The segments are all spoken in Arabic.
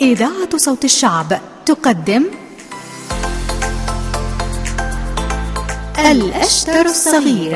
إذاعة صوت الشعب تقدم الأشتر الصغير.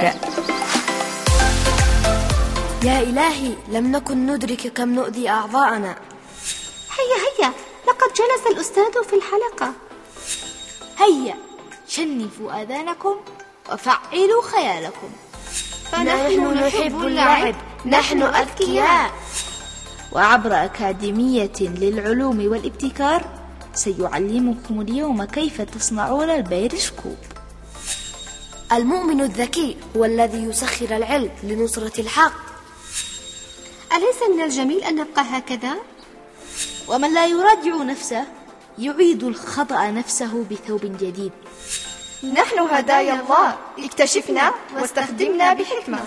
يا إلهي، لم نكن ندرك كم نؤذي أعضاءنا. هيا لقد جلس الأستاذ في الحلقة. هيا شنفوا آذانكم وفعلوا خيالكم، فنحن نحب اللعب، نحن أذكياء. وعبر أكاديمية للعلوم والابتكار سيعلمكم اليوم كيف تصنعون البيروسكوب. المؤمن الذكي هو الذي يسخر العلم لنصرة الحق. أليس من الجميل أن نبقى هكذا؟ ومن لا يراجع نفسه يعيد الخطأ نفسه بثوب جديد. نحن هدايا الله، اكتشفنا واستخدمنا بحكمة.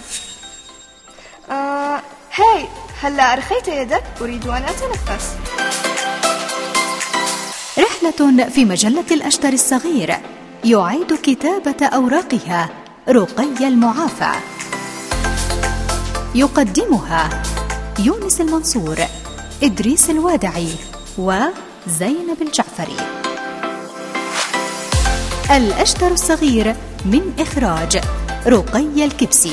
هاي، هلا أرخيت يدك؟ أريد أن أتنفس. رحلة في مجلة الأشتر الصغير، يعيد كتابة أوراقها رقي المعافى. يقدمها يونس المنصور، إدريس الوادعي وزينب الجعفري. الأشتر الصغير من إخراج رقي الكبسي.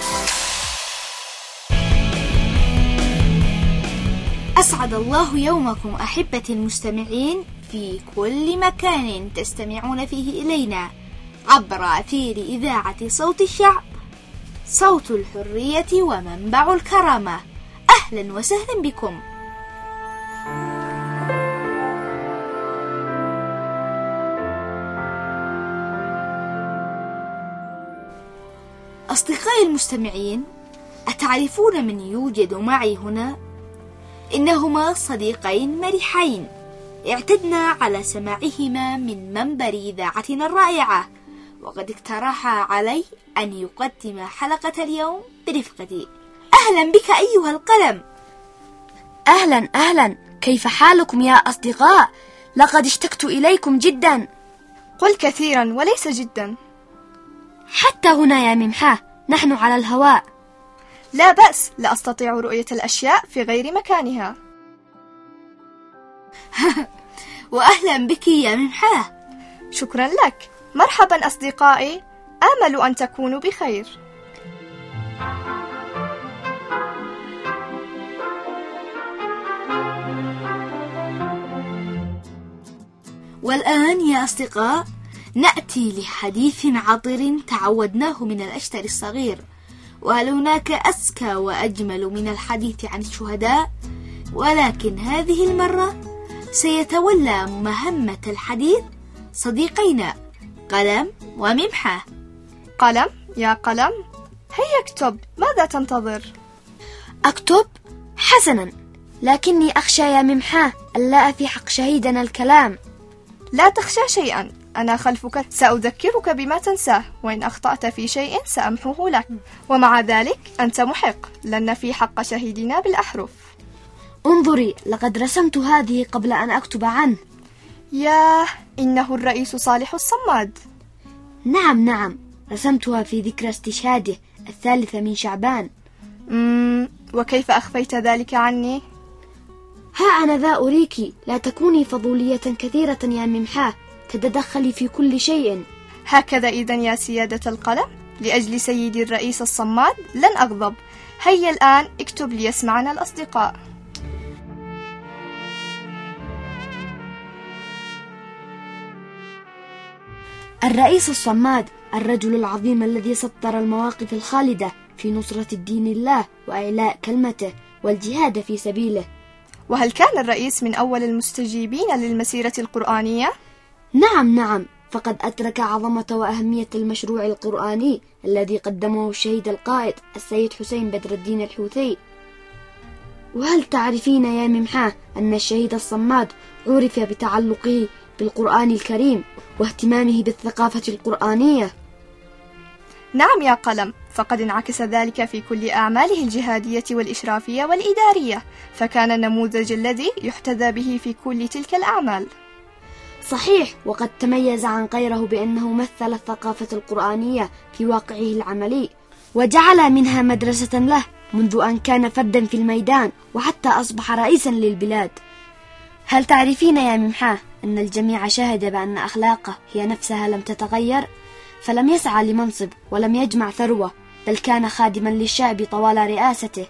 أسعد الله يومكم أحبتي المستمعين في كل مكان تستمعون فيه إلينا عبر أثير إذاعة صوت الشعب، صوت الحرية ومنبع الكرامة. أهلا وسهلا بكم. أصدقائي المستمعين، أتعرفون من يوجد معي هنا؟ إنهما صديقين مرحين اعتدنا على سماعهما من منبر إذاعتنا الرائعة، وقد اقترحا علي أن يقدم حلقة اليوم برفقتي. أهلا بك أيها القلم. أهلا، كيف حالكم يا أصدقاء؟ لقد اشتقت إليكم جدا. قل كثيرا وليس جدا. حتى هنا يا ممحاه، نحن على الهواء. لا بأس، لا أستطيع رؤية الأشياء في غير مكانها. وأهلا بك يا ممحاه. شكرا لك. مرحبا أصدقائي، آمل أن تكونوا بخير. والآن يا أصدقاء نأتي لحديث عطر تعودناه من الأشتر الصغير. وهل هناك أزكى وأجمل من الحديث عن الشهداء؟ ولكن هذه المرة سيتولى مهمة الحديث صديقينا قلم وممحاه. قلم يا قلم، هيا اكتب، ماذا تنتظر؟ أكتب؟ حسنا، لكني أخشى يا ممحاه ألا أفي شهيدنا الكلام. لا تخشى شيئا، أنا خلفك، سأذكرك بما تنساه، وإن أخطأت في شيء سأمحوه لك، ومع ذلك أنت محق، لن نفي حق شهيدنا بالأحرف. انظري، لقد رسمت هذه قبل أن أكتب عنه. ياه، إنه الرئيس صالح الصماد. نعم، رسمتها في ذكرى استشهاده 3 من شعبان. وكيف أخفيت ذلك عني؟ ها أنا ذا أريك، لا تكوني فضولية كثيرة يا ممحاه، تتدخلي في كل شيء. هكذا إذن يا سيادة القلم، لأجل سيدي الرئيس الصماد لن أغضب. هيا الآن اكتب ليسمعنا الأصدقاء. الرئيس الصماد، الرجل العظيم الذي سطر المواقف الخالدة في نصرة الدين الله وإعلاء كلمته والجهاد في سبيله. وهل كان الرئيس من أول المستجيبين للمسيرة القرآنية؟ نعم، فقد أدرك عظمة وأهمية المشروع القرآني الذي قدمه الشهيد القائد السيد حسين بدر الدين الحوثي. وهل تعرفين يا ممحاه أن الشهيد الصماد عرف بتعلقه بالقرآن الكريم واهتمامه بالثقافة القرآنية؟ نعم يا قلم، فقد انعكس ذلك في كل أعماله الجهادية والإشرافية والإدارية، فكان النموذج الذي يحتذى به في كل تلك الأعمال. صحيح، وقد تميز عن غيره بأنه مثل الثقافة القرآنية في واقعه العملي، وجعل منها مدرسة له منذ أن كان فردا في الميدان وحتى أصبح رئيسا للبلاد. هل تعرفين يا ممحاه أن الجميع شهد بأن أخلاقه هي نفسها لم تتغير؟ فلم يسعى لمنصب ولم يجمع ثروة، بل كان خادما للشعب طوال رئاسته.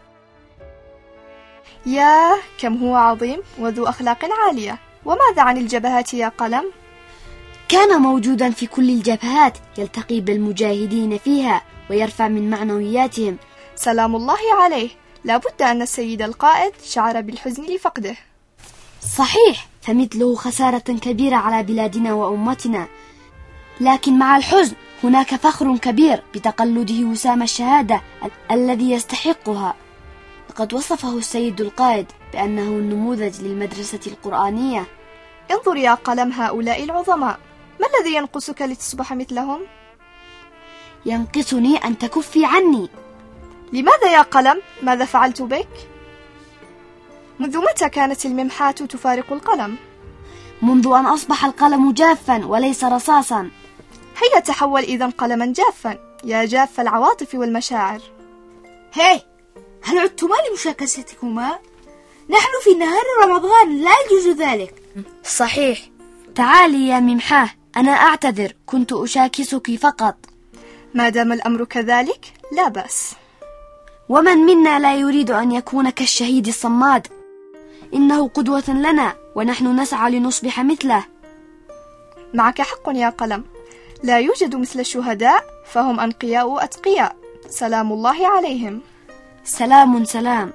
ياه، كم هو عظيم وذو أخلاق عالية. وماذا عن الجبهات يا قلم؟ كان موجودا في كل الجبهات، يلتقي بالمجاهدين فيها ويرفع من معنوياتهم. سلام الله عليه. لا بد أن السيد القائد شعر بالحزن لفقده. صحيح، فمثله خسارة كبيرة على بلادنا وأمتنا، لكن مع الحزن هناك فخر كبير بتقلده وسام الشهادة الذي يستحقها. لقد وصفه السيد القائد بأنه النموذج للمدرسة القرآنية. انظر يا قلم هؤلاء العظماء، ما الذي ينقصك لتصبح مثلهم؟ ينقصني أن تكفي عني. لماذا يا قلم؟ ماذا فعلت بك؟ منذ متى كانت الممحاة تفارق القلم؟ منذ أن أصبح القلم جافا وليس رصاصا. هيا تحول إذن قلما جافا، يا جاف العواطف والمشاعر. هاي، هل عدتما لمشاكستكما؟ نحن في نهار رمضان، لا يجوز ذلك. صحيح. تعالي يا ممحاه، أنا أعتذر، كنت أشاكسك فقط. ما دام الأمر كذلك لا بأس. ومن منا لا يريد أن يكون كالشهيد الصماد؟ إنه قدوة لنا ونحن نسعى لنصبح مثله. معك حق يا قلم، لا يوجد مثل الشهداء، فهم أنقياء أتقياء، سلام الله عليهم. سلام سلام.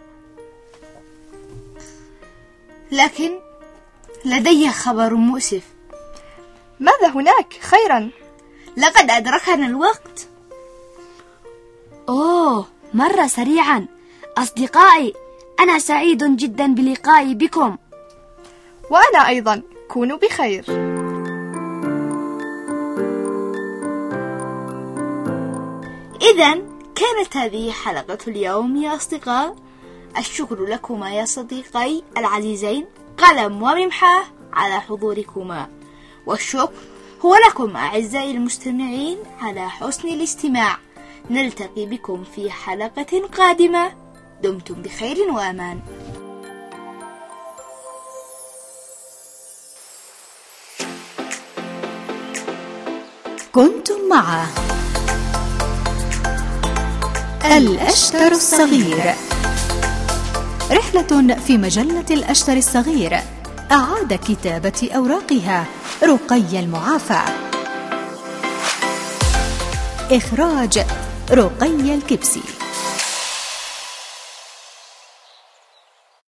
لكن لدي خبر مؤسف. ماذا هناك؟ خيرا. لقد أدركنا الوقت. أوه، مر سريعا. أصدقائي، أنا سعيد جدا بلقائي بكم. وأنا أيضا، كونوا بخير. إذن كانت هذه حلقة اليوم يا أصدقاء. الشكر لكما يا صديقي العزيزين قلم وممحاه على حضوركما، والشكر هو لكم أعزائي المستمعين على حسن الاستماع. نلتقي بكم في حلقة قادمة. دمتم بخير وأمان. كنتم مع الأشتر الصغير، رحلة في مجلة الأشتر الصغير. أعاد كتابة أوراقها رقي المعافى. إخراج رقي الكبسي.